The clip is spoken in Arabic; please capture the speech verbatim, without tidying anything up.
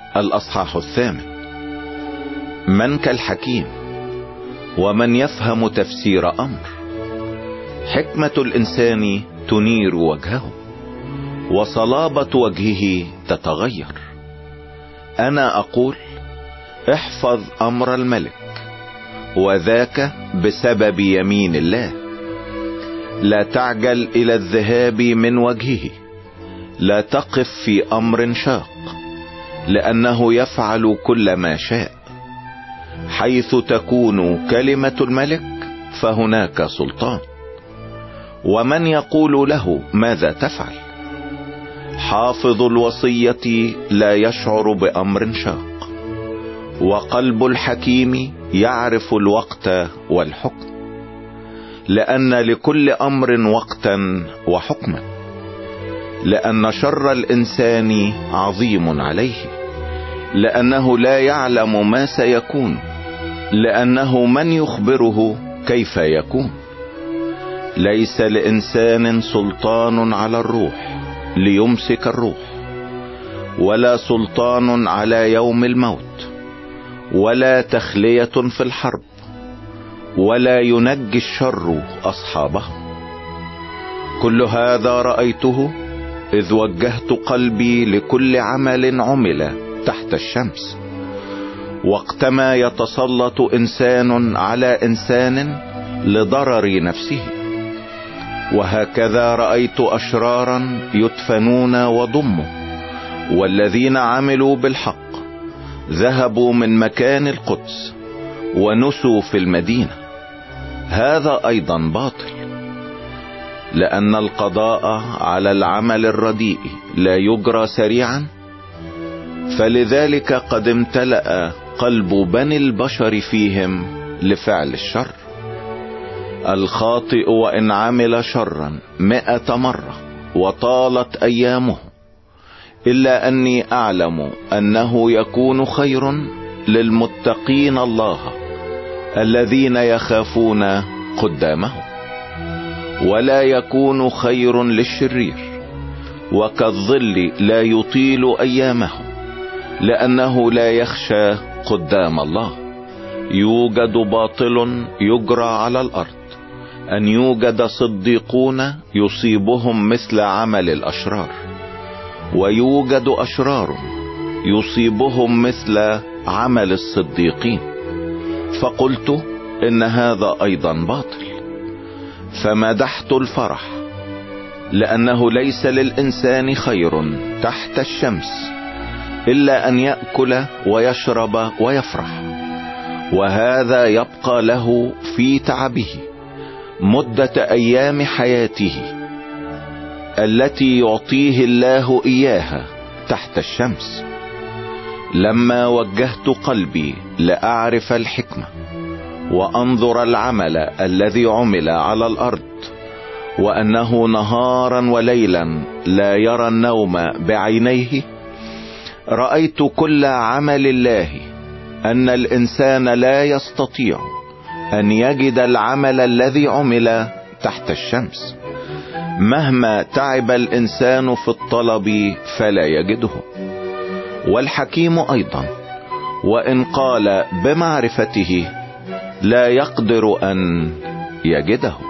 الأصحاح الثامن. من كالحكيم ومن يفهم تفسير أمر؟ حكمة الإنسان تنير وجهه وصلابة وجهه تتغير. أنا أقول احفظ أمر الملك، وذاك بسبب يمين الله. لا تعجل إلى الذهاب من وجهه، لا تقف في أمر شاق، لأنه يفعل كل ما شاء. حيث تكون كلمة الملك فهناك سلطان، ومن يقول له ماذا تفعل؟ حافظ الوصية لا يشعر بأمر شاق، وقلب الحكيم يعرف الوقت والحكم، لأن لكل أمر وقتا وحكما. لأن شر الإنسان عظيم عليه، لأنه لا يعلم ما سيكون، لأنه من يخبره كيف يكون. ليس لإنسان سلطان على الروح ليمسك الروح، ولا سلطان على يوم الموت، ولا تخلية في الحرب، ولا ينجي الشر أصحابه. كل هذا رأيته إذ وجهت قلبي لكل عمل عمل تحت الشمس، وقتما يتسلط إنسان على إنسان لضرر نفسه. وهكذا رأيت أشرارا يدفنون وضموا، والذين عملوا بالحق ذهبوا من مكان القدس ونسوا في المدينة. هذا أيضا باطل، لأن القضاء على العمل الرديء لا يجرى سريعا. فلذلك قد امتلأ قلب بني البشر فيهم لفعل الشر. الخاطئ وإن عمل شرا مئة مرة وطالت أيامه، إلا أني أعلم أنه يكون خير للمتقين الله الذين يخافون قدامه، ولا يكون خير للشرير. وكالظل لا يطيل أيامه، لأنه لا يخشى قدام الله. يوجد باطل يجرى على الأرض، أن يوجد صديقون يصيبهم مثل عمل الأشرار، ويوجد أشرار يصيبهم مثل عمل الصديقين. فقلت إن هذا أيضا باطل، فمدحت الفرح، لأنه ليس للإنسان خير تحت الشمس إلا أن يأكل ويشرب ويفرح، وهذا يبقى له في تعبه مدة أيام حياته التي يعطيه الله إياها تحت الشمس. لما وجهت قلبي لأعرف الحكمة وأنظر العمل الذي عمل على الأرض، وأنه نهارا وليلا لا يرى النوم بعينيه، رأيت كل عمل الله أن الإنسان لا يستطيع أن يجد العمل الذي عمل تحت الشمس. مهما تعب الإنسان في الطلب فلا يجده. والحكيم أيضا وإن قال بمعرفته لا يقدر أن يجده.